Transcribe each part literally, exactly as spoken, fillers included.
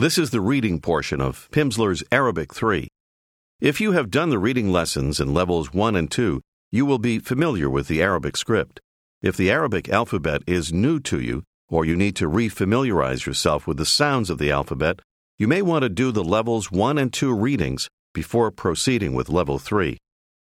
This is the reading portion of Pimsleur's Arabic three. If you have done the reading lessons in levels one and two, you will be familiar with the Arabic script. If the Arabic alphabet is new to you, or you need to re-familiarize yourself with the sounds of the alphabet, you may want to do the levels one and two readings before proceeding with level three.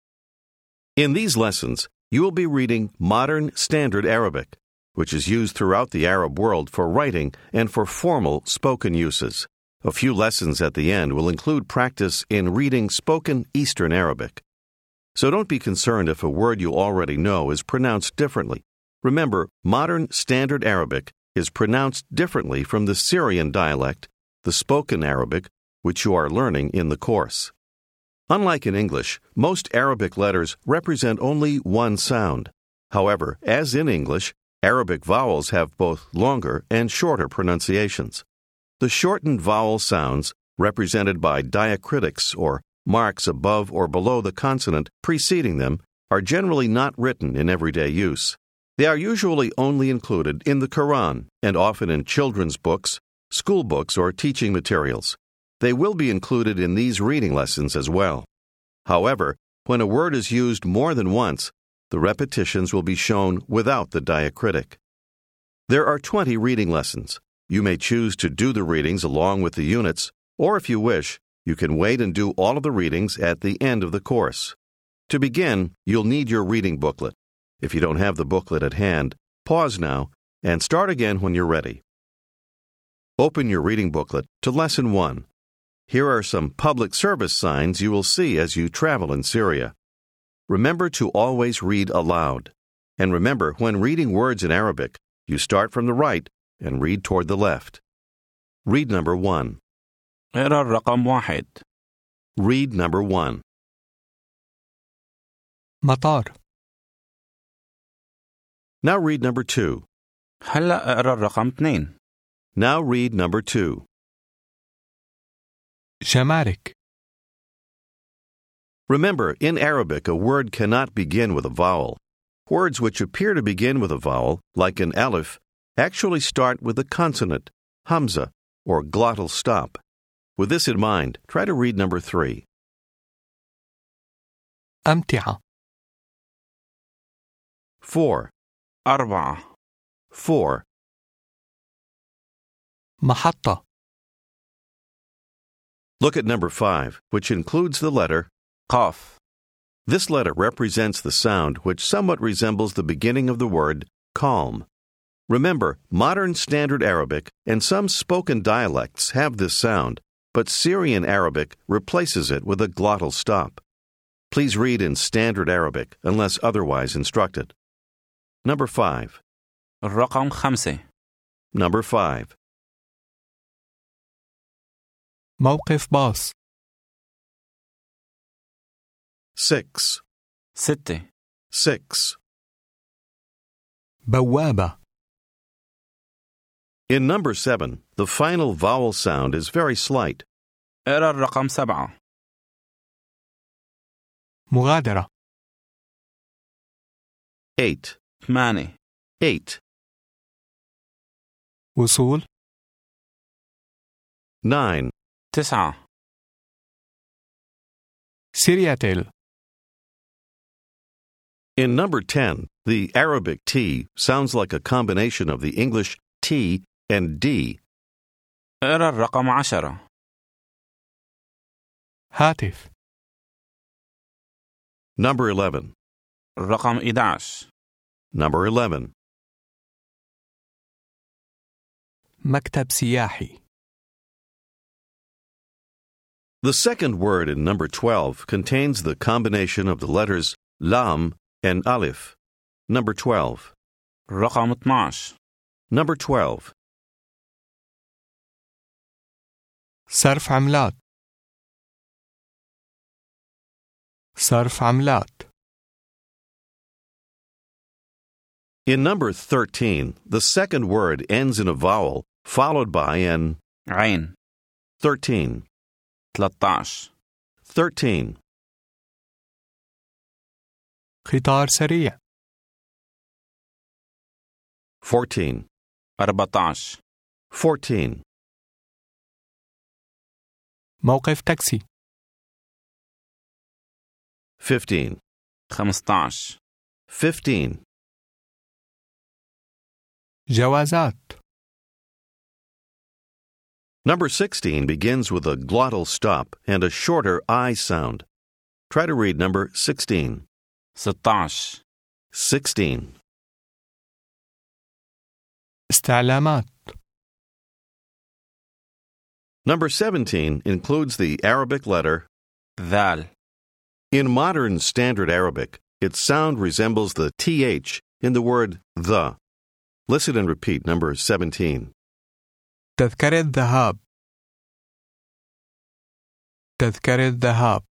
In these lessons, you will be reading Modern Standard Arabic, which is used throughout the Arab world for writing and for formal spoken uses. A few lessons at the end will include practice in reading spoken Eastern Arabic. So don't be concerned if a word you already know is pronounced differently. Remember, Modern Standard Arabic is pronounced differently from the Syrian dialect, the spoken Arabic, which you are learning in the course. Unlike in English, most Arabic letters represent only one sound. However, as in English, Arabic vowels have both longer and shorter pronunciations. The shortened vowel sounds, represented by diacritics or marks above or below the consonant preceding them, are generally not written in everyday use. They are usually only included in the Quran and often in children's books, school books, or teaching materials. They will be included in these reading lessons as well. However, when a word is used more than once, the repetitions will be shown without the diacritic. There are twenty reading lessons. You may choose to do the readings along with the units, or if you wish, you can wait and do all of the readings at the end of the course. To begin, you'll need your reading booklet. If you don't have the booklet at hand, pause now and start again when you're ready. Open your reading booklet to Lesson one. Here are some public service signs you will see as you travel in Syria. Remember to always read aloud. And remember, when reading words in Arabic, you start from the right and read toward the left. Read number one. اقرأ الرقم واحد. Read number one. مطار. Now read number two. هلأ اقرأ الرقم اثنين. Now read number two. جمارك. Remember, in Arabic, a word cannot begin with a vowel. Words which appear to begin with a vowel, like an alif, actually start with a consonant, hamza, or glottal stop. With this in mind, try to read number three. أمتعة. Four. أربعة. Four. محطة. Look at number five, which includes the letter قاف. This letter represents the sound which somewhat resembles the beginning of the word calm. Remember, modern standard Arabic and some spoken dialects have this sound, but Syrian Arabic replaces it with a glottal stop. Please read in standard Arabic unless otherwise instructed. Number five. الرقم خمسة. Number five. موقف باص. Six. ستة. Six. بوابة. In number seven, the final vowel sound is very slight. اقرأ الرقم سبعة. مغادرة. Eight. ثمانية. Eight. وصول. Nine. تسعة. سيرياتيل. In number ten, the Arabic T sounds like a combination of the English T and D. اقرأ الرقم عشرة. هاتف. Number eleven. الرقم إحدى عشر. Number eleven. مكتب سياحي. The second word in number twelve contains the combination of the letters lam and alif. Number twelve. الرقم اثني عشر. Number twelve. صرف عملات. صرف عملات. In number thirteen, the second word ends in a vowel followed by an عين. thirteen. ثلاثة عشر. thirteen. قطار سريع. fourteen. أربعة عشر. fourteen. موقف تاكسي. fifteen. خمسطعش. fifteen. جوازات. Number sixteen begins with a glottal stop and a shorter I sound. Try to read number sixteen. ستطعش. sixteen. استعلامات. Number seventeen includes the Arabic letter. ذال. In modern standard Arabic, its sound resembles the th in the word the. Listen and repeat number seventeen. تذكرة ذهاب. تذكرة ذهاب.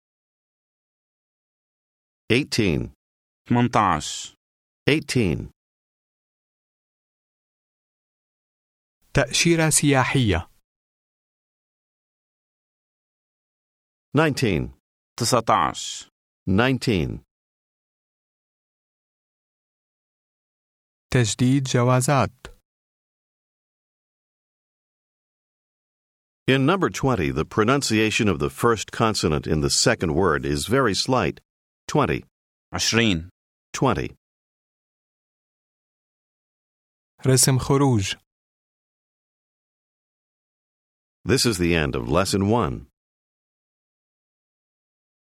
eighteen. ثمنطعش. eighteen. تأشيرة سياحية. nineteen. تسعطعش. nineteen. تجديد جوازات. In number twenty, the pronunciation of the first consonant in the second word is very slight. twenty. عشرين. twenty. رسم خروج. This is the end of Lesson one.